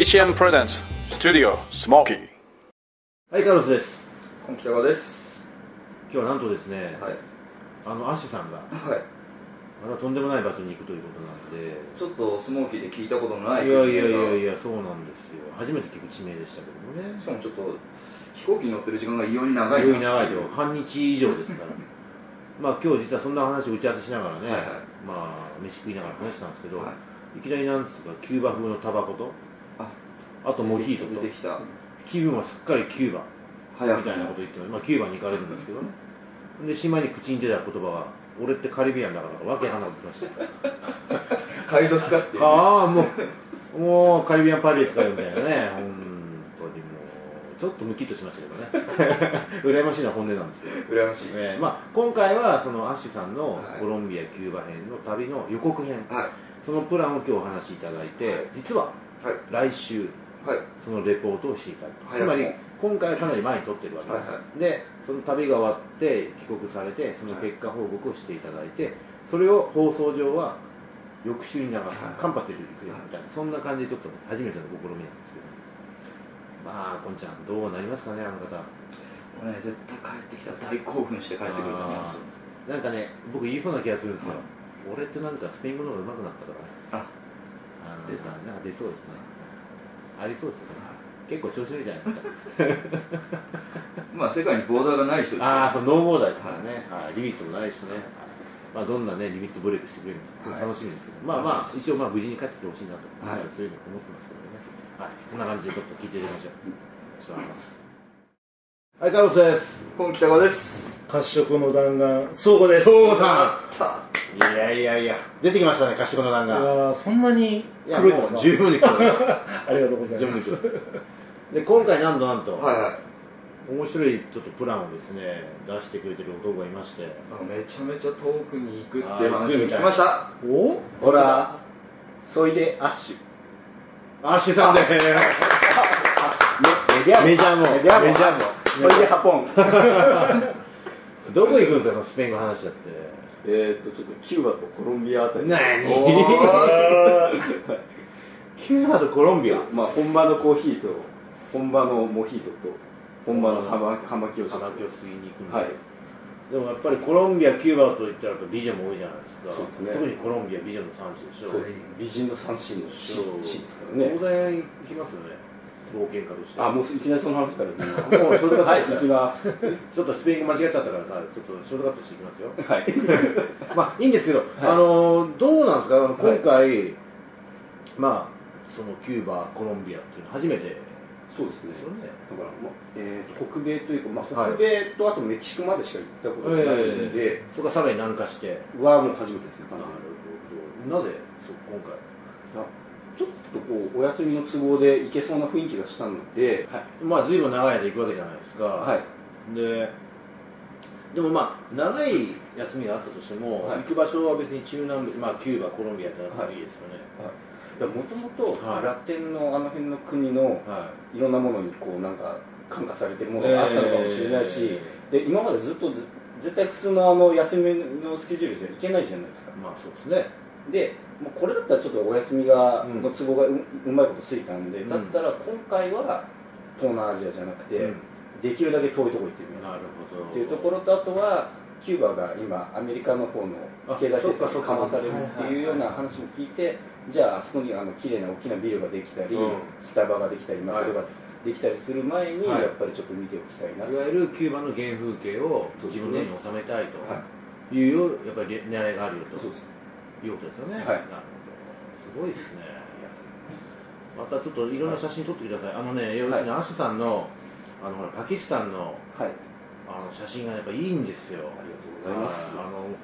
TCM Presents Studio Smoky。 はい、カルロスです。 今北川です。 今日はなんとですね、 はい、 アッシュさんが、 はい、 またとんでもない場所に行くということなんで、 ちょっとスモーキーで聞いたことのないいや、そうなんですよ。初めて聞く地名でしたけどもね。 しかもちょっと飛行機に乗ってる時間が異様に長い異様に長いと、半日以上ですからまあ今日実はそんな話を打ち合わせしながらね、 はいはい、 まあ飯食いながら話したんですけど、 はい、 いきなりなんですか、キューバ風のタバコと、あとモヒートと、気分はすっかりキューバみたいなこと言ってまあキューバに行かれるんですけどねで、しまいに口に出た言葉が、俺ってカリビアンだからわけわかんなくなってきました海賊かっていう、 ああ、もうカリビアンパイレーツかよみたいなね、本当にもうちょっとムキッとしましたけどね羨ましいのは本音なんですけど、 羨ましい、 まあ、今回はそのアッシュさんのコロンビア・キューバ編の旅の予告編、 はい、そのプランを今日お話しいただいて、はい、実は来週、はい、そのレポートをしていただく、はい、つまり今回はかなり前に撮ってるわけです、はいはい、でその旅が終わって帰国されてその結果報告をしていただいて、それを放送上は翌週に流す、カンパスで行くよみたいな、そんな感じでちょっと、ね、初めての試みなんですけど、まあこんちゃんどうなりますかね、あの方。 もうね、絶対帰ってきたら大興奮して帰ってくると思いますよ。 なんかね、僕言いそうな気がするんですよ、俺ってなんかスペイン語の方が上手くなったから出た、なんか出そうですね、ありそうですよね、結構調子いいじゃないですかまあ世界にボーダーがない人ですから、 そう、ノーボーダーですからね、リミットもないしね、まあどんなねリミットブレイクしてくれるのか楽しみですけど、まあ一応まあ無事に帰ってきてほしいなと、そういうの思ってますけどね。はい、こんな感じでちょっと聞いていきましょう。お願いします。はい、カルロスです。 今北川です。 褐色の弾丸、そうこです。 そうさん。いや出てきましたね、褐色の弾丸。 いやそんなに黒いですか。 十分に黒いありがとうございます。 で今回なんと、 はい、 面白いちょっとプランをですね出してくれてる男がいまして、 めちゃめちゃ遠くに行くっていう話を聞きました。 お、 ほら、 そいでアッシュさんでメジャーもそいでハポンどこ行くんですか、スペイン語話だって。 ちょっとキューバとコロンビアあたり。 キューバとコロンビア、 まあ本場のコーヒーと本場のモヒートと本場の葉巻を吸いに行くんで、 はい、 でもやっぱりコロンビア、キューバといったら美女も多いじゃないですか。 そうですね、 特にコロンビア美女の産地でしょ。 そうです、美人の産地の地ですからね。 当然行きますよね、冒険家として。 もういきなりその話からもうショートカット、 はい、行きます。 ちょっとスペイン語間違っちゃったからさ、ちょっとショートカットしていきますよ。 はいまあいいんですけど、どうなんですか、今回、まあそのキューバ、コロンビアっていうのは初めて。 そうですね。 だから、北米というか、北米とあとメキシコまでしか行ったことがないので、 そこからさらに南下してはもう初めてですね、完全に。なぜ今回ちょっとこうお休みの都合で行けそうな雰囲気がしたので、 まあ随分長い間行くわけじゃないですか。 はい。 でもまあ長い休みがあったとしても、行く場所は別に中南米、まあキューバ、コロンビアってなってもいいですよね。 もともとラテンのあの辺の国のいろんなものにこうなんか感化されてるものがあったのかもしれないし、で今までずっと絶対普通の休みのスケジュールじゃいけないじゃないですか。 まあそうですね。 でもうこれだったらちょっとお休みの都合がうまいことついたんで、だったら今回は東南アジアじゃなくて、できるだけ遠いところ行ってみようっていうところと、あとはキューバが今アメリカの方の経済政策が緩和されるっていうような話も聞いて、じゃああそこに綺麗な大きなビルができたり、スタバができたりマクドができたりする前に、やっぱりちょっと見ておきたいな。 いわゆるキューバの原風景を自分のに収めたいというやっぱり狙いがあるよということですよね。なるほど、すごいですね。またちょっといろんな写真撮ってください。要するにアッシュさんのほらパキスタンの写真がやっぱいいんですよ。 ありがとうございます。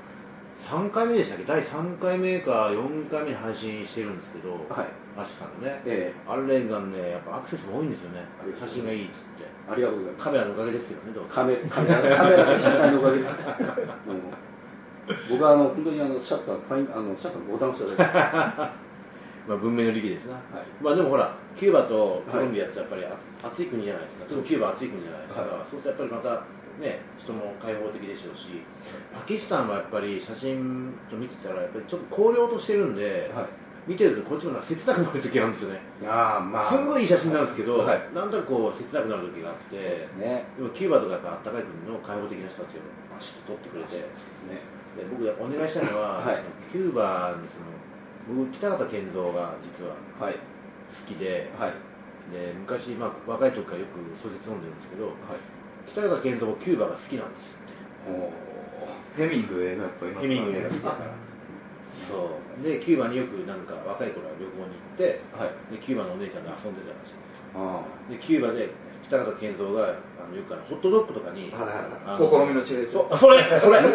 3回目でしたっけ、第3回目か4回目に配信してるんですけど、アッシュさんのね、あれがね、やっぱアクセスも多いんですよね、写真がいいっつって。 ありがとうございます。 カメラのおかげですけどね、どうぞ。 カメラのシャッターのおかげです。僕は本当にシャッターボタン押しただけです。 まあ文明の利器ですな。まあでもほら、キューバとコロンビアってやっぱり暑い国じゃないですか。キューバ暑い国じゃないですか。そうするとやっぱりまたね、人も開放的でしょうし、パキスタンはやっぱり写真と見てたらやっぱりちょっと荒涼としてるんで、 見てるとこっちも切なくなる時があるんですよね。 まあすんごいいい写真なんですけど、 はいなんとなくこう切なくなる時があって、 ね、 でもキューバとかやっぱあったかい国の開放的な人たちがバシッと撮ってくれて、 そうですね。 で僕がお願いしたいのは、 はいそのキューバに僕北方健三が実ははい好きで、 はいで昔、若い時からよく小説読んでるんですけど、 はい。 北方健三もキューバが好きなんですって。 ヘミングウェイがやっぱいますヘミングウェイが好きだからそうでキューバによくなんか若い頃は旅行に行ってはい。 でキューバのお姉ちゃんと遊んでたらしいんですよあでキューバで北方健三がよくホットドッグとかに心身の知恵ですよ。 それ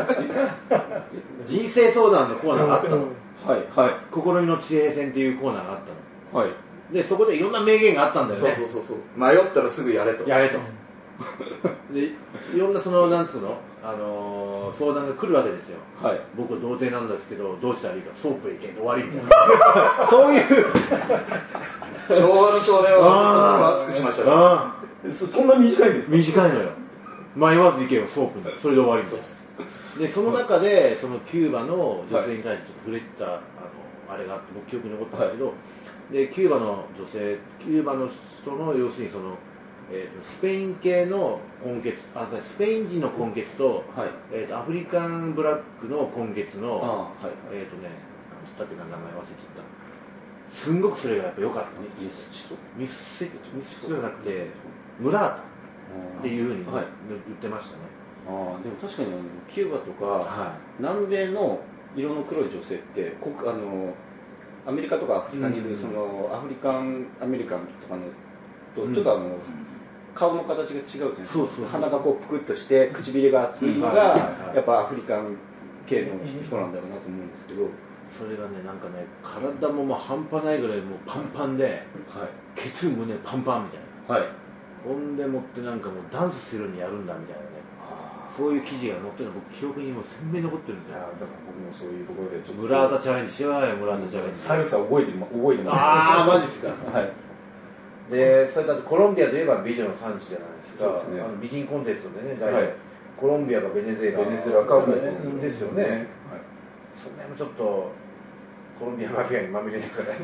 人生相談のコーナーがあったのはいはい心身の地平線っていうコーナーがあったのはい。 でそこでいろんな名言があったんだよねそう迷ったらすぐやれと。 やれとでいろんななんつうの、相談が来るわけですよはい。 僕は童貞なんですけどどうしたらいいかソープへ行けんで終わりみたいなそういう昭和の少年は熱くしましたからそんな短いんですか？ 短いのよ迷わず行けよソープにそれで終わりみたいなでその中でそのキューバの女性に対して触れた、あれがあって僕記憶に残ったんですけど、でキューバの女性キューバの人の要するにスペイン系の根血スペイン人の根血と、 はいアフリカンブラックの根血のはい何つったっけな名前忘れちゃったすんごくそれがやっぱ良かったミスチとミスチじゃなくてムラータっていうふうに言ってましたねでも確かにキューバとか、 は南米の色の黒い女性ってアメリカとかアフリカにいる、そのアフリカンアメリカンとかのとちょっと顔の形が違うじゃないですか。鼻がこうぷくっとして唇が厚いのがやっぱアフリカン系の人なんだろうなと思うんですけど、 それがねなんかね体も半端ないぐらいもうパンパンで、 はい、 ケツ胸パンパンみたいな、 はい、 ほんでもってなんかもうダンスするようにやるんだみたいなねそういう記事が載ってるの僕記憶にもう鮮明に残ってるんですよ。 だから僕もそういうところでちょっとムラータチャレンジしようよムラータチャレンジ。 サルサ覚えてます。 ああマジっすか。 はいでそれだとコロンビアといえば美女の産地じゃないですか。 そうですね。 美人コンテストでね大体、 はい、 コロンビアかベネズエラかですよね、 はい、 その辺もちょっとコロンビアマフィアにまみれてくだ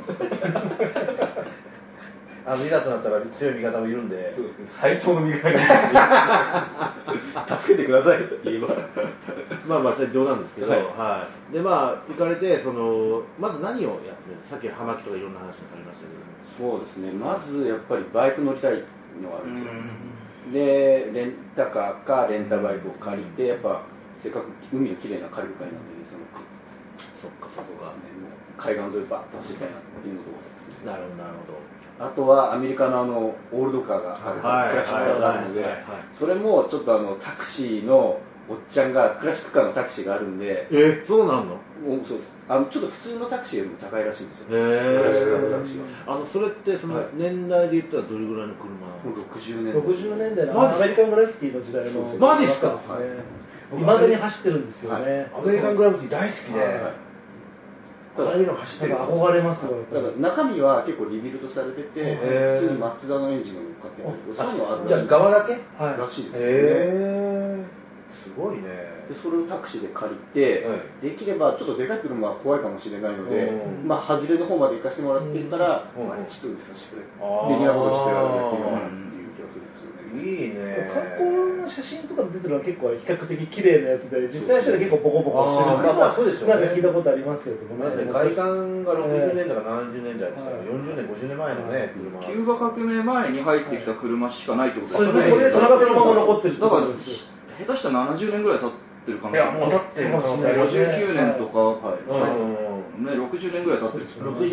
さいいざとなったら強い味方もいるんで。 そうですね、最強の味方が助けてくださいって言えばそれ冗談ですけど、 はいで行かれてまず何をやってるんですか。さっき葉巻とかいろんな話をされましたけど。 そうですね、まずやっぱりバイク乗りたいのがあるんですよ。でレンタカーかレンタバイクを借りてやっぱせっかく海の綺麗なカリブ海なんで、 そっかそこが、 もう海岸沿いバッと走りたいなっていうのところですね。 なるほどなるほど。 あとはアメリカのオールドカーがある、クラシックカーがあるので、それもちょっとタクシーのおっちゃんがクラシックカーのタクシーがあるんで。 そうなんの？ そうです。ちょっと普通のタクシーよりも高いらしいんですよ。ククラシックカーのタクシーは。 それって年代で言ったらどれぐらいの車なの ？60年代。 60年代のアメリカングラフィティの時代のマジっすか？ いまだに走ってるんですよね。 アメリカングラフィティ大好きで。ああいうの走ってる。 憧れますよ。 だから中身は結構リビルドされてて、普通にマツダのエンジンが乗っかってるけど、そういうのはあるじゃあ側だけらしいですね。 すごいね。 でそれをタクシーで借りて、できればちょっとでかい車は怖いかもしれないので、外れの方まで行かせてもらってからちょっと運転させてくれ、的なことをちょっとやらないといけないっていう気がするんですよね。 いいね。 観光の写真とかで出てるのは結構比較的綺麗なやつで、実際したら結構ボコボコしてるっていうのはそうでしょうね。 なんか聞いたことありますけれどもね。 外観が60年代から70年代ですから40年50年前のね車。 キューバ革命前に入ってきた車しかないってことですよね。それで田中そのまま残ってるってことですよ。 下手したら70年ぐらい経ってるかもしれない。 もう経ってるかもしれない。 59年とかね60年ぐらい経ってる。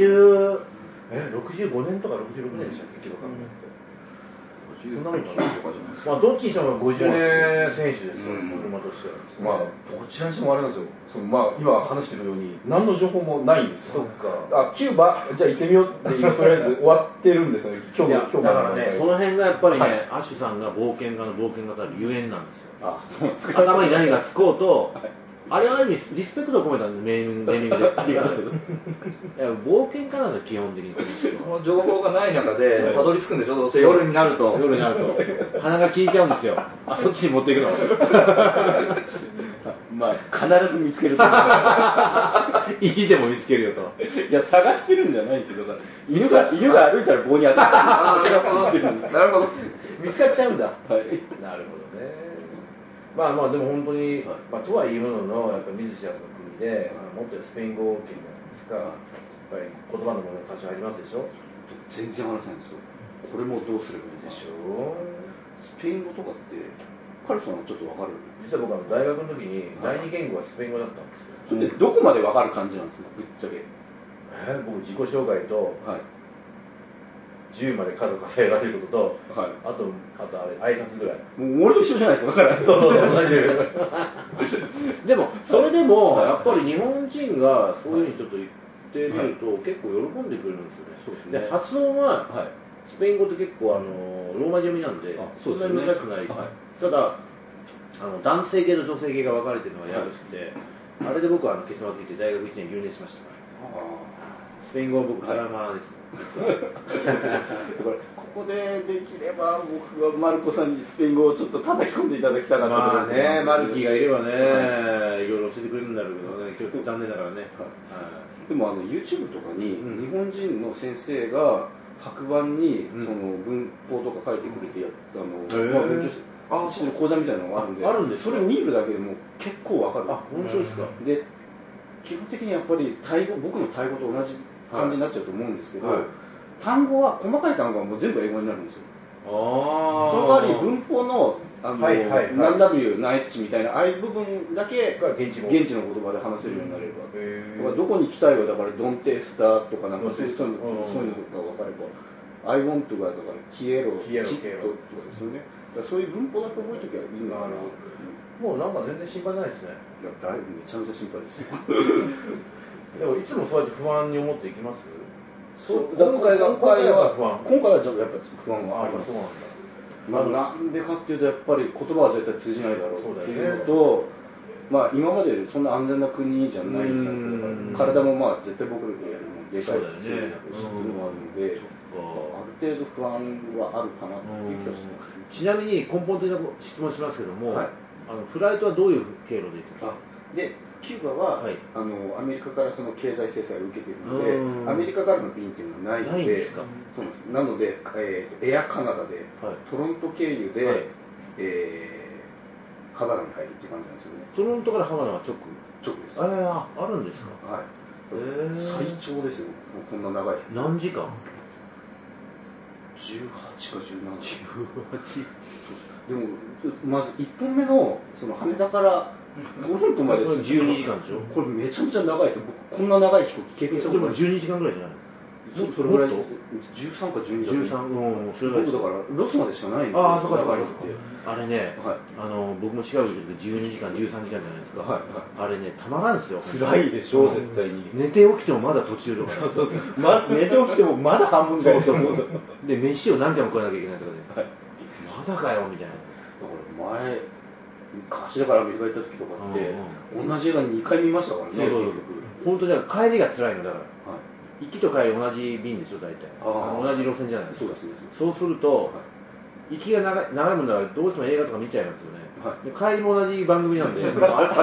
65年とか66年でしたっけ、キューバ革命って。 そんなもんかなとかじゃないですか。 どっちにしても50年選手ですよ、車としては。 どちらにしてもあれなんですよ。今話してるように何の情報もないんですよ。 そっか。 キューバじゃあ行ってみようって今とりあえず終わってるんですよね。今日だからね、その辺がやっぱりね、アッシュさんが冒険家の冒険家たるゆえんなんですよ。 そうなんですか。 頭に何がつこうと、あれはある意味リスペクトを込めたネーミングですから。冒険家なんですよ、基本的に。 この情報がない中でたどり着くんでしょ、どうせ夜になると。 夜になると鼻が利いちゃうんですよ。そっちに持っていくの。 まあ必ず見つけると思いま意地でも見つけるよと。 す。いや探してるんじゃないんですよ。だから犬が歩いたら棒に当たってる。 なるほど。 見つかっちゃうんだ。 はい。 なるほどね。まあまあでも本当に、まあとはいうもののやっぱり見ず知らずの国で、もっとスペイン語圏じゃないですか。やっぱり言葉のもの多少ありますでしょ。 全然話せないんですよ。これもどうすればいいでしょう。スペイン語とかってカルさんはちょっとわかる？ 実は僕は大学の時に第二言語はスペイン語だったんですよ。 それでどこまでわかる感じなんですか、ぶっちゃけ。 僕自己紹介とはい 10まで数数えられることと、 はい。 あとあれ挨拶ぐらい。 もう俺と一緒じゃないですか。だからそう同じでもそれでもやっぱり日本人がそういうふうにちょっと言ってみると、結構喜んでくれるんですよね。 そうですね。 で発音ははい。 スペイン語って結構ローマ字読みなんで、そんなに難しくない、 はい。 ただ男性系と女性系が分かれてるのがややこしくて、あれで僕は結末ついて大学1年留年しましたからスペイン語は僕トラウマです、 ここでできれば僕はマルコさんにスペイン語をちょっと叩き込んでいただきたかったまあね、マルキーがいればね、 はいろいろ教えてくれるんだろうけどね、今日残念ながらね、 でもYouTube とかに日本人の先生が白板にその文法とか書いてくれて勉強してる講座みたいなのがあるんで、それを見るだけでも結構わかる。 あ、本当ですか。 で基本的にやっぱり僕のタイ語と同じ感じになっちゃうと思うんですけど、単語は細かい単語はもう全部英語になるんですよ。その代わり文法の何 W 何 H みたいなああいう部分だけ現地の言葉で話せるようになれば、どこに行きたいはだからドンテスタとかなんかそういうのが分かれば、I want to がだからキエロチットとかですよね。そういう文法だけ覚えときゃいいのかな。 もうなんか全然心配ないですね。 いやだいぶめちゃめちゃ心配ですよ。 でもいつもそうやって不安に思っていきます？ そう今回は不安。 今回はちょっとやっぱ不安があります。 そうなんだ。 なんでかっていうとやっぱり言葉は絶対通じないだろうっていうのと、まあ今までよりそんな安全な国じゃないじゃないですか。体もまあ絶対僕らよりもでかいし強いだろうしっていうのもあるので、ある程度不安はあるかなっていう気がしてます。 ちなみに根本的な質問しますけども、フライトはどういう経路で行くんですか？ でキューバは、アメリカからその経済制裁を受けているので、アメリカからの便っていうのはないので、そうなんです。なので、エアカナダで、トロント経由で、ハバナに入るっていう感じなんですよね。 トロントからハバナは直です。 あるんですか？ はい。最長ですよ。こんな長い。 何時間 ？18か17時。でもまず1本目のその羽田からトロントまで 12時間でしょ。 これめちゃめちゃ長いですよ。僕こんな長い飛行機経験したことない。 でも12時間ぐらいじゃないの？ それぐらい13か12だと。 13、それぐらい。 僕だからロスまでしかないんで。 ああ、そうかそうか。あれね、 はい、 僕も違うけど12時間13時間じゃないですか。 はい、 あれね、たまらんですよ。 辛いでしょ、絶対に。 寝て起きてもまだ途中とか。 寝て起きてもまだ半分ぐらいで飯を何回も食わなきゃいけないとかで、まだかよみたいな。 だから前昔だからアメリカ行った時とかって同じ映画2回見ましたからね。 本当に帰りが辛いのだから、行きと帰り同じ便でしょ、大体同じ路線じゃないですか。そうすると行きが長いもんだからどうしても映画とか見ちゃいますよね。で帰りも同じ番組なんで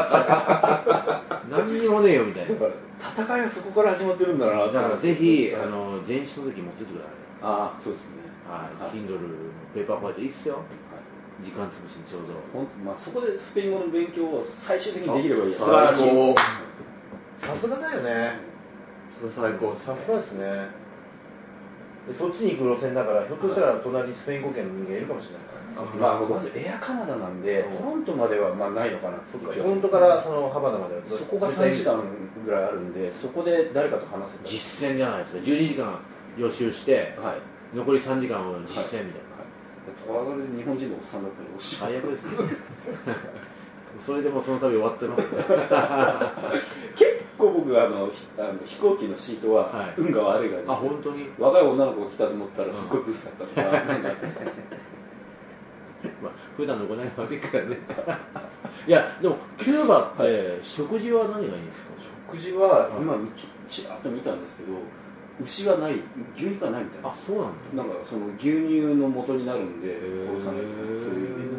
何にもねえよみたいな。 戦いはそこから始まってるんだな。 だからぜひ電子書籍持ってってください。 ああ、そうですね。 Kindle のペーパーホワイトいいっすよ。時間潰しにちょうど。 まあそこでスペイン語の勉強を最終的にできればいい。 素晴らしい。さすがだよね。 それ最高。 さすがですね。でそっちに行く路線だからひょっとしたら隣にスペイン語圏の人間いるかもしれないから。 まずエアカナダなんでトロントまではまあないのかな。 トロントからそのハバナまでそこが3時間ぐらいあるんで、そこで誰かと話せたら実践じゃないですか。12時間予習して、残り3時間を実践みたいな。 トラドルで日本人のおっさんだったらおしまい。 最悪ですね。それでもその旅終わってますね。 結構僕飛行機のシートは運が悪い感じです。 あ、本当に。 若い女の子が来たと思ったらすっごいブスだったとか。 まあ普段の行いが悪いからね。いやでもキューバって食事は何がいいんですか？ 食事は今ちらっと見たんですけど、牛はない、牛肉はないみたいな。 あ、そうなんだ。 なんかその牛乳の元になるんで殺さないとかそういう。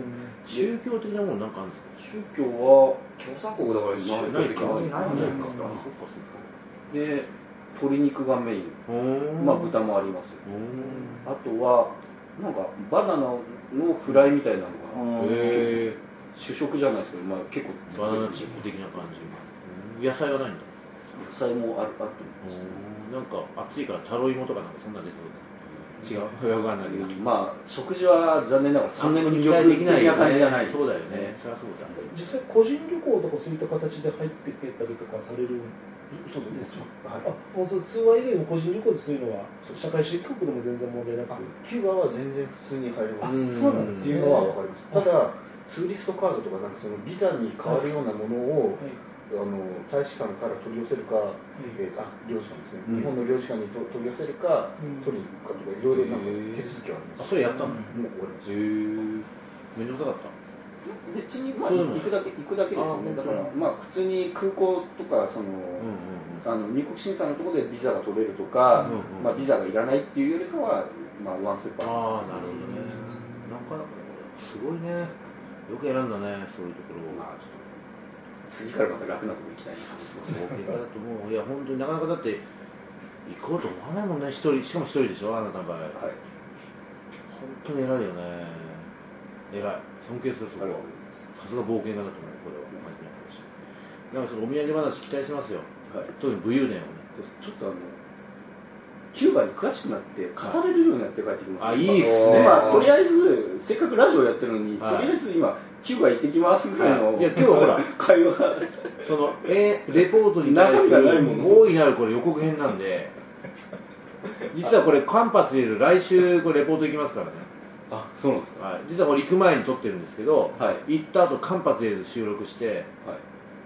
宗教的なものなんかあるんですか？ 宗教は共産国だから宗教的にないんじゃないですか。 で鶏肉がメイン、まあ豚もあります。あとはなんかバナナのフライみたいなのが主食じゃないですけど、まあ、結構バナナチップ的な感じ。野菜はないんだ。 野菜もあると思います。 なんか暑いからタロイモとかなんかそんな出そうだ。違う。わかんないけど。 まあ食事は残念ながらそんなに魅力的な感じじゃないです。 そうだよね。そりゃそうだ。 実際個人旅行とかそういった形で入ってけたりとかされるそうですか。もう通話以外の個人旅行でそういうのは社会主義国でも全然問題なく、 キューバは全然普通に入れます。 そうなんですっていうのは分かります。ただツーリストカードとかなんかそのビザに変わるようなものを、大使館から取り寄せるか、領事館ですね、日本の領事館に取り寄せるか、取りに行くかとかいろいろなんか手続きはあります。 それやったの？ もう終わりました。 めんどくさかった。 別にまあ行くだけですよね。だからまあ普通に空港とかその入国審査のところでビザが取れるとか、まあビザがいらないっていうよりかはまあワンステップ。 ああなるほどね。なんかすごいね。よく選んだねそういうところを。 まあちょっと次からまた楽なところ行きたいな。 そうだと思う。いや本当になかなかだって行こうと思わないもんね。一人しかも一人でしょあなたの場合。はい。本当に偉いよね。偉い。尊敬するそこは。さすが冒険家だと思うこれは。なんかちょっとお土産話期待しますよ。はい。特に武勇伝をね。 ちょっとキューバに詳しくなって語れるようになって帰ってきます、 あ、いいっすね。 今とりあえずせっかくラジオやってるのに、とりあえず今キューバ行ってきますぐらいの、 いや今日はほら会話がそのレポートに対する大いなるこれ予告編なんで、実はこれ間髪入れる来週これレポート行きますからね。 あ、そうなんですか。 はい、実はこれ行く前に撮ってるんですけど、 はい、 行った後間髪入れず収録して、はい、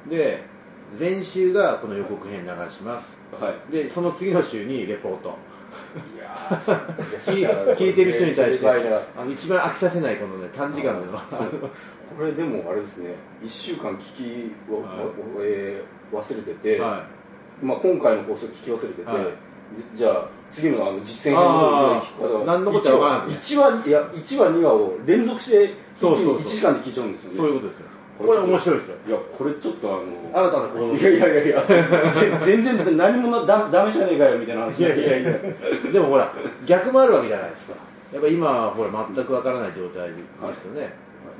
で前週がこの予告編流します、はい、でその次の週にレポートいや聞いてる人に対して一番飽きさせないこのね短時間でのこれでもあれですね、1週間聞き忘れてて、はい、まあ、今回の放送聞き忘れてて、はい、じゃあ次の実践編の聞く方何のことは分からないですね。 1話2話を連続して一気に1時間で聞いちゃうんですよね。 そういうことですよ。これ面白いですよ。 いや、これちょっと新たな行動。 いや全然何もダメじゃねえかよみたいな話になっちゃう。 でもほら逆もあるわけじゃないですか。やっぱ今はほら全くわからない状態ですよね、はい、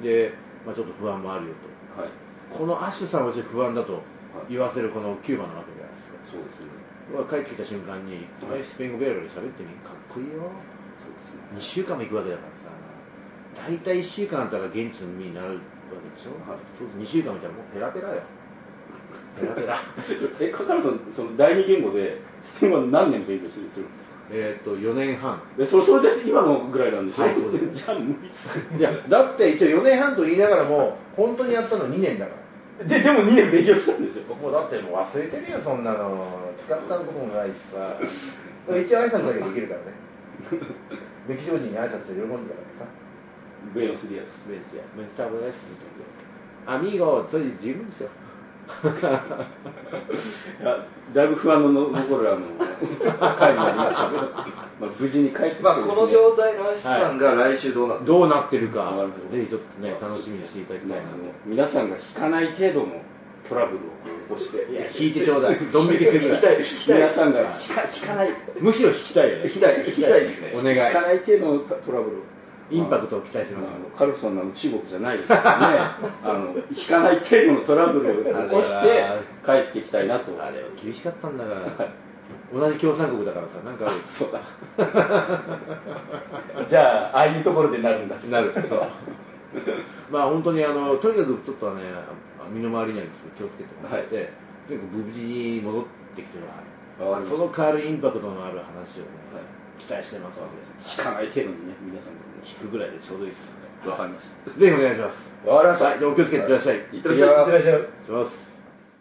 で、まあ、ちょっと不安もあるよと、はい、このアッシュさんは不安だと言わせるこのキューバなわけじゃないですか。 そうですね。 帰ってきた瞬間にスペイン語ベロで喋ってみかっこいいよ。そうですね。2週間も行くわけだからさ、大体1週間あったら現地の身になるわけでしょ、はい、そう2週間見たらもうペラペラよペラペラカカルさん、その第二言語でスペイン語は何年勉強するんですか ？4年半。 それです今のぐらいなんでしょ、はい、そうです。じゃあ無理っす。 いやだって一応4年半と言いながらも本当にやったの2年だから。 でも2年勉強したんでしょ。 もうだってもう忘れてるよそんなの。使ったこともないしさ一応挨拶だけできるからねメキシコ人に挨拶して喜んでたからさ、 ブエノスディアス、 メキタブです。アミーゴ、それで十分ですよ。 だいぶ不安の残る回になりましたけど、まあ無事に帰ってきて、 まあ、この状態のアシさんが来週どうなってるか、ぜひちょっとね楽しみにしていただきたいな。 皆さんが引かない程度のトラブルを起こして、 いや引いてちょうだい。ドン引きするぐらい。 皆さんが引かない。 むしろ引きたいよね。 引きたいですね。 お願い。 引かない程度のトラブルを。 インパクトを期待してます。 カルプソンの中国じゃないですからね。引かない程度のトラブルを起こして帰ってきたいなと。 あれ厳しかったんだから。同じ共産国だからさ、なんかそうだ。じゃあああいうところでなるんだ。 なる。そう。まあ本当にとにかくちょっとね身の回りには気をつけてもらって、とにかく無事に戻ってきてもらう。その代わるインパクトのある話をね期待してます。 引かない程度にね、皆さん引くぐらいでちょうどいいです。 わかりました。 ぜひお願いします。 わかりました。 はい、お気をつけていってらっしゃい。 いってらっしゃい。いってらっしゃい。 します。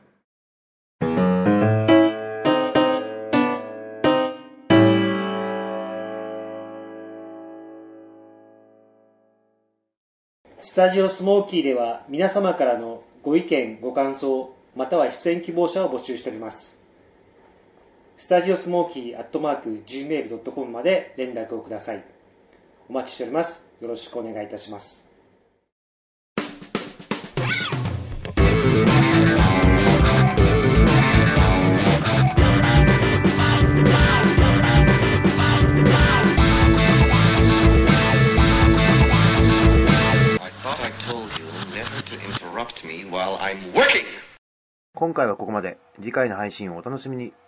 スタジオスモーキーでは皆様からのご意見、ご感想、または出演希望者を募集しております。スタジオスモーキー@gmail.com まで連絡をください。お待ちしております。よろしくお願いいたします。 今回はここまで。次回の配信をお楽しみに。